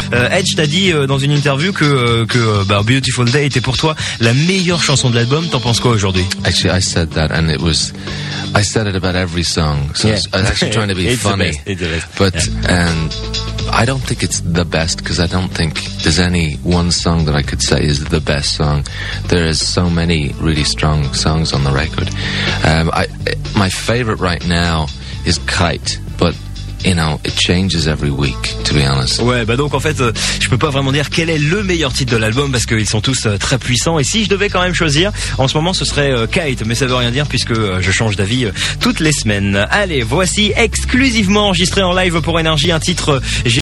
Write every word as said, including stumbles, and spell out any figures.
Euh, Edge t'a dit euh, dans une interview que euh, que euh, bah, Beautiful Day était pour toi la meilleure chanson de l'album. T'en penses quoi aujourd'hui? Actually, I said that, and it was, I said it about every song. So yeah. I was actually trying to be it's funny, the best. It's the best. but yeah. um, I don't think it's the best because I don't think there's any one song that I could say is the best song. There is so many really strong songs on the record. Um, I, my favorite right now is Kite, but you know, it changes every week, to be honest. Ouais, bah donc en fait, euh, je peux pas vraiment dire quel est le meilleur titre de l'album parce qu'ils sont tous euh, très puissants. Et si je devais quand même choisir, en ce moment, ce serait euh, Kite, mais ça veut rien dire puisque euh, je change d'avis euh, toutes les semaines. Allez, voici exclusivement enregistré en live pour Énergie un titre. Euh,